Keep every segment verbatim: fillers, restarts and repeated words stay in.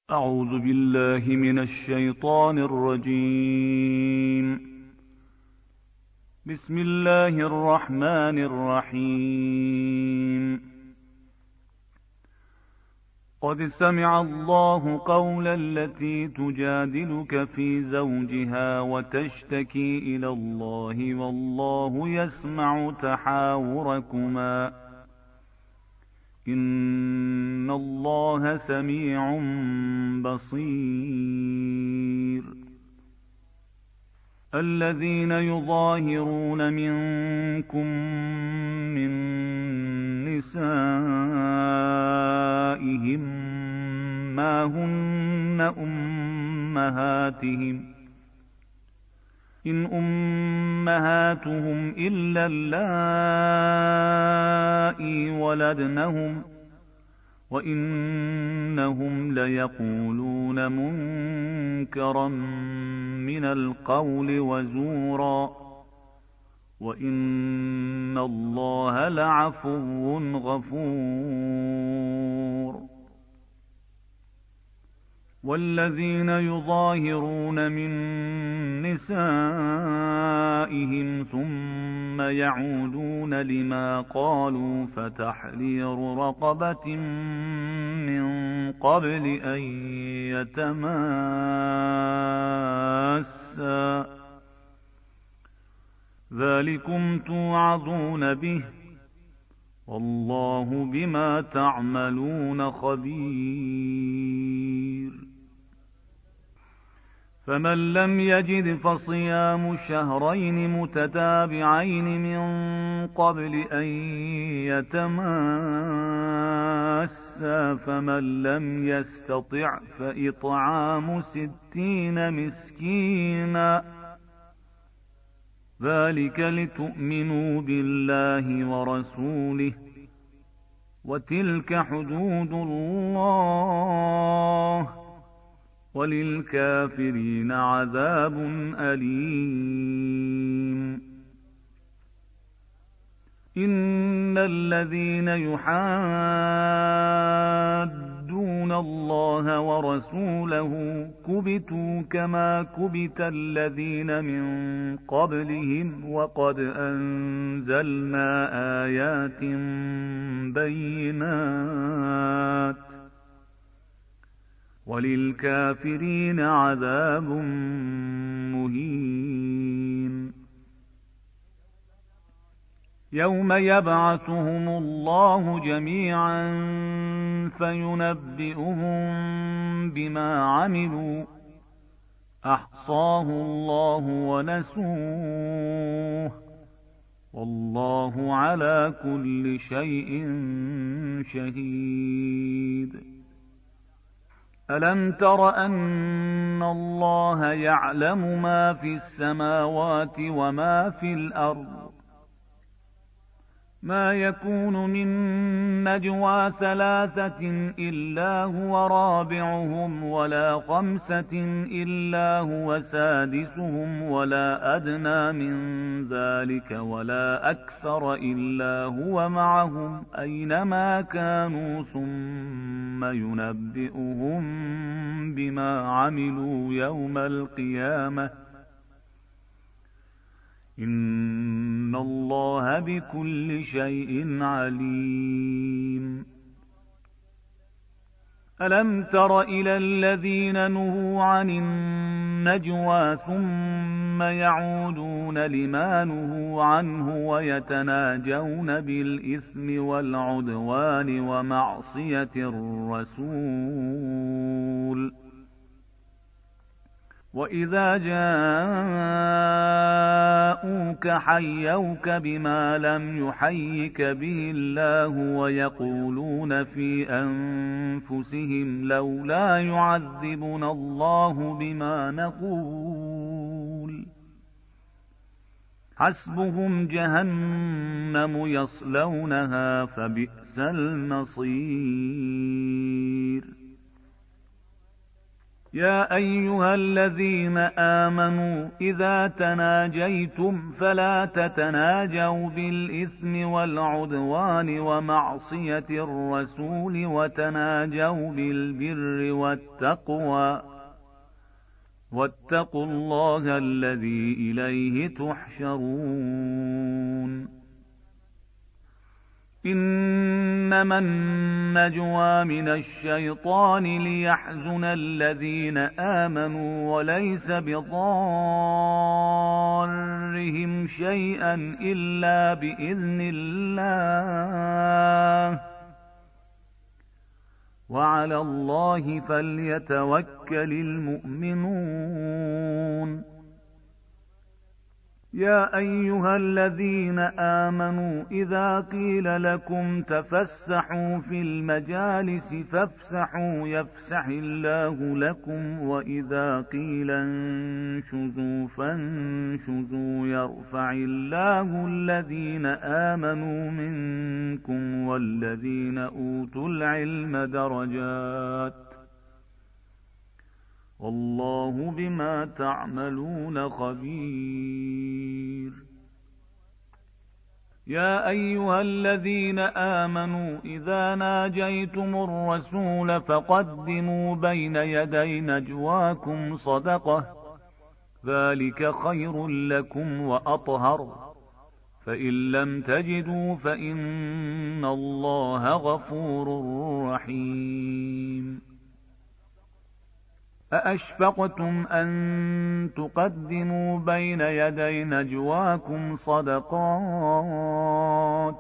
أعوذ بالله من الشيطان الرجيم. بسم الله الرحمن الرحيم. قد سمع الله قول التي تجادلك في زوجها وتشتكي إلى الله والله يسمع تحاوركما إن الله سميع بصير. الذين يظاهرون منكم من نسائهم ما هن أمهاتهم إن أمهاتهم إلا اللائي ولدنهم وإنهم ليقولون منكرا من القول وزورا وإن الله لعفو غفور. والذين يظاهرون من نسائهم ثم يعودون لما قالوا فتحرير رقبة من قبل أن يتماسا ذلكم توعظون به والله بما تعملون خبير. فمن لم يجد فصيام شهرين متتابعين من قبل أن يتماسا فمن لم يستطع فإطعام ستين مسكينا ذلك لتؤمنوا بالله ورسوله وتلك حدود الله وللكافرين عذاب أليم. إن الذين يحادون الله ورسوله كبتوا كما كبت الذين من قبلهم وقد أنزلنا آيات بينات وللكافرين عذاب مهين. يوم يبعثهم الله جميعا فينبئهم بما عملوا أحصاه الله ونسوه والله على كل شيء شهيد. ألم تر أن الله يعلم ما في السماوات وما في الأرض ما يكون من نجوى ثلاثة إلا هو رابعهم ولا خمسة إلا هو سادسهم ولا أدنى من ذلك ولا أكثر إلا هو معهم أينما كانوا ثم ينبئهم بما عملوا يوم القيامة إن الله بكل شيء عليم. ألم تر إلى الذين نهوا عن النجوى ثم يعودون لما نهوا عنه ويتناجون بالإثم والعدوان ومعصية الرسول وإذا جاءوك حيوك بما لم يحيك به الله ويقولون في أنفسهم لولا يعذبنا الله بما نقول حسبهم جهنم يصلونها فبئس المصير. يا أيها الذين آمنوا إذا تناجيتم فلا تتناجوا بالإثم والعدوان ومعصية الرسول وتناجوا بالبر والتقوى واتقوا الله الذي إليه تحشرون إنما النجوى من الشيطان ليحزن الذين آمنوا وليس بضارهم شيئا إلا بإذن الله وعلى الله فليتوكل المؤمنون يا أيها الذين آمنوا إذا قيل لكم تفسحوا في المجالس فافسحوا يفسح الله لكم وإذا قيل انشزوا فانشزوا يرفع الله الذين آمنوا منكم والذين أوتوا العلم درجات والله بما تعملون خبير يا أيها الذين آمنوا إذا ناجيتم الرسول فقدموا بين يدي نجواكم صدقة ذلك خير لكم وأطهر فإن لم تجدوا فإن الله غفور رحيم أأشفقتم أن تقدموا بين يدي نجواكم صدقات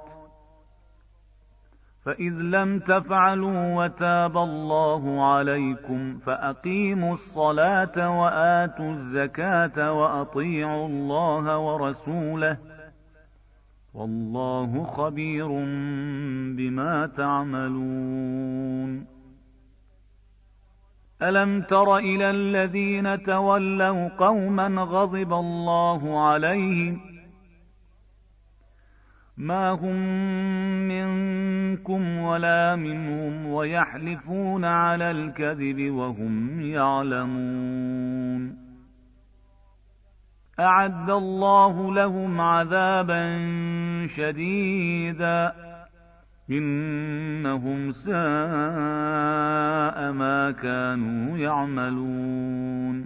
فإذ لم تفعلوا وتاب الله عليكم فأقيموا الصلاة وآتوا الزكاة وأطيعوا الله ورسوله والله خبير بما تعملون ألم تر إلى الذين تولوا قوما غضب الله عليهم ما هم منكم ولا منهم ويحلفون على الكذب وهم يعلمون أعد الله لهم عذابا شديدا إنهم ساء ما كانوا يعملون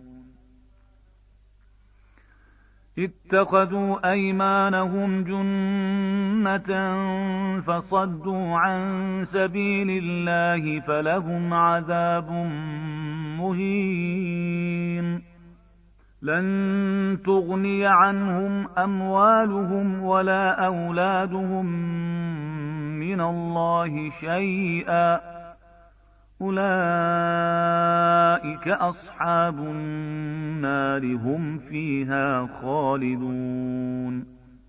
اتخذوا أيمانهم جنة فصدوا عن سبيل الله فلهم عذاب مهين لن تغني عنهم أموالهم ولا أولادهم من الله شيئا أولئك أصحاب النار هم فيها خالدون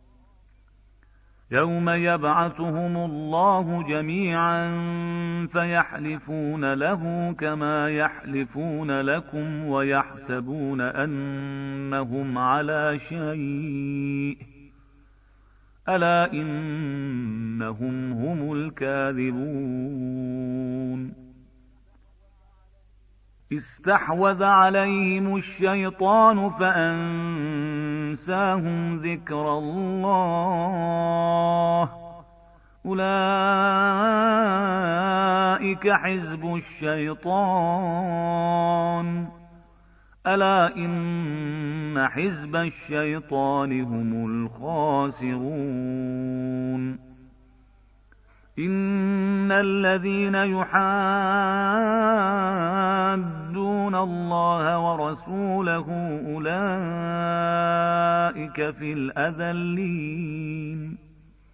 يوم يبعثهم الله جميعا فيحلفون له كما يحلفون لكم ويحسبون أنهم على شيء ألا إنهم هم الكاذبون استحوذ عليهم الشيطان فأنساهم ذكر الله أولئك حزب الشيطان ألا إن حزب الشيطان هم الخاسرون إن الذين يحادون الله ورسوله أولئك في الأذلين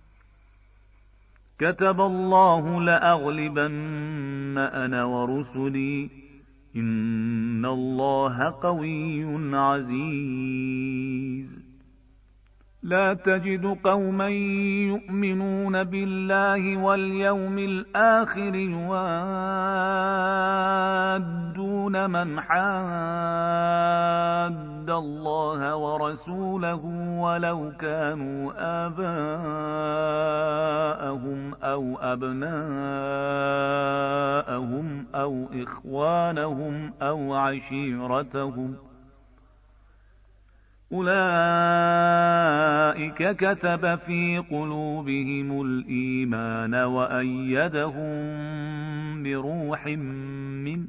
كتب الله لأغلبن أنا ورسلي إن الله قوي عزيز لا تجد قوما يؤمنون بالله واليوم الآخر يوادون من حاد الله ورسوله ولو كانوا آباءهم أو أبناءهم أو إخوانهم أو عشيرتهم أولئك كتب في قلوبهم الإيمان وأيدهم بروح منه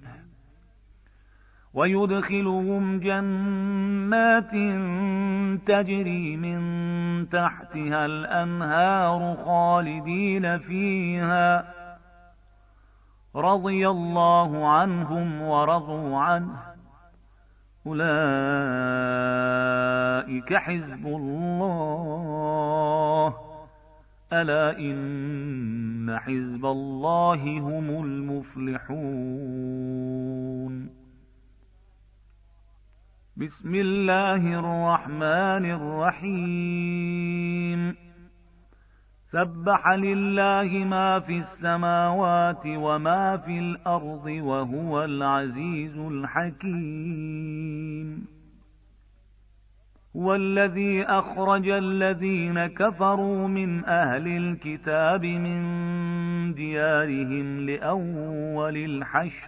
ويدخلهم جنات تجري من تحتها الأنهار خالدين فيها رضي الله عنهم ورضوا عنه أولئك حزب الله ألا إن حزب الله هم المفلحون. بسم الله الرحمن الرحيم. سبح لله ما في السماوات وما في الأرض وهو العزيز الحكيم. هو الذي أخرج الذين كفروا من أهل الكتاب من ديارهم لأول الحشر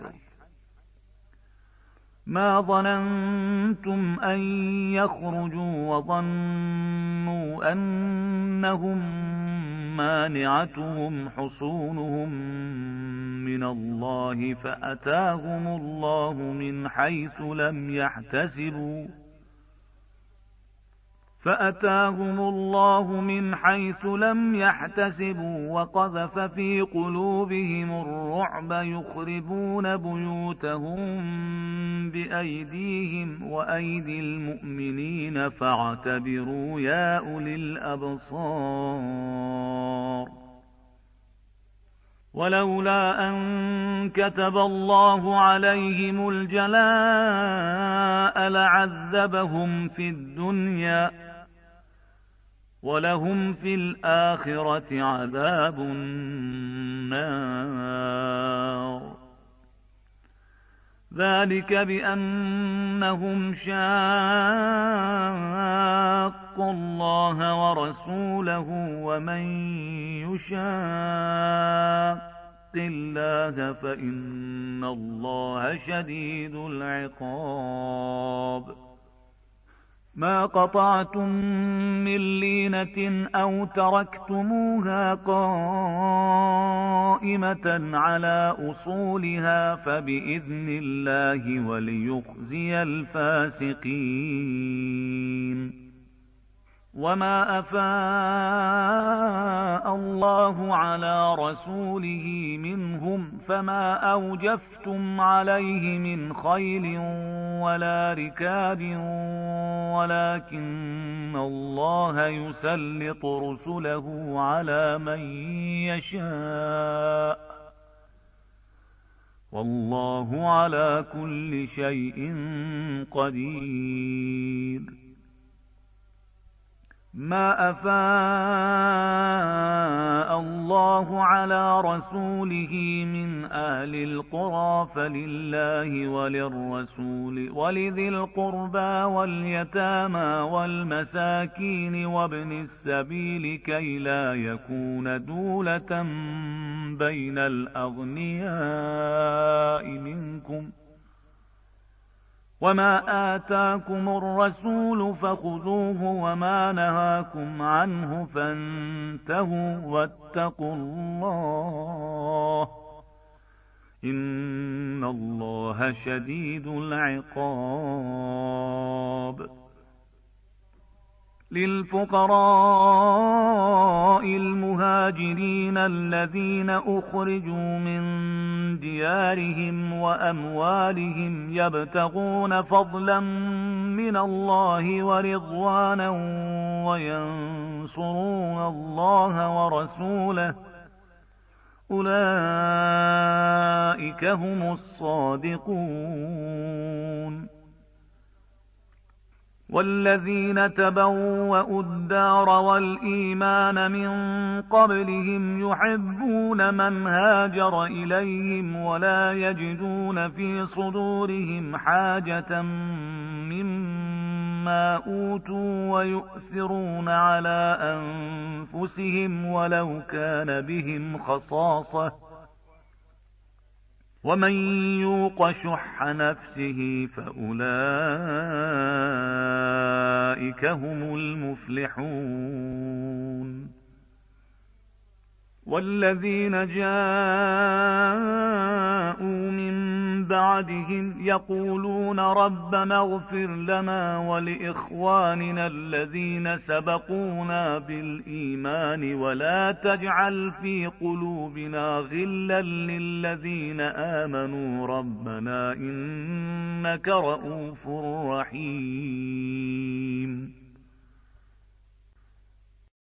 ما ظننتم أن يخرجوا وظنوا أنهم مانعتهم حصونهم من الله فأتاهم الله من حيث لم يحتسبوا فأتاهم الله من حيث لم يحتسبوا وقذف في قلوبهم الرعب يخربون بيوتهم بأيديهم وأيدي المؤمنين فاعتبروا يا أولي الأبصار. ولولا أن كتب الله عليهم الجلاء لعذبهم في الدنيا ولهم في الآخرة عذاب النار. ذلك بأنهم شاقوا الله ورسوله ومن يشاق الله فإن الله شديد العقاب. ما قطعتم من لينة أو تركتموها قائمة على أصولها فبإذن الله وليخزي الفاسقين. وما أفاء الله على رسوله منهم فما أوجفتم عليه من خيل ولا ركاب ولكن الله يسلط رسله على من يشاء والله على كل شيء قدير. ما أفاء الله على رسوله من أهل القرى فلله وللرسول ولذي القربى واليتامى والمساكين وابن السبيل كي لا يكون دولة بين الأغنياء منكم. وما آتاكم الرسول فخذوه وما نهاكم عنه فانتهوا واتقوا الله إن الله شديد العقاب. للفقراء المهاجرين الذين أخرجوا من ديارهم وأموالهم يبتغون فضلا من الله ورضوانا وينصرون الله ورسوله أولئك هم الصادقون. والذين تبوأوا الدار والإيمان من قبلهم يحبون من هاجر إليهم ولا يجدون في صدورهم حاجة مما أوتوا ويؤثرون على أنفسهم ولو كان بهم خصاصة ومن يوق شح نفسه فأولئك هم المفلحون والذين جاءوا من بعدهم يقولون ربنا اغفر لنا ولإخواننا الذين سبقونا بالإيمان ولا تجعل في قلوبنا غلا للذين آمنوا ربنا إنك رءوف رحيم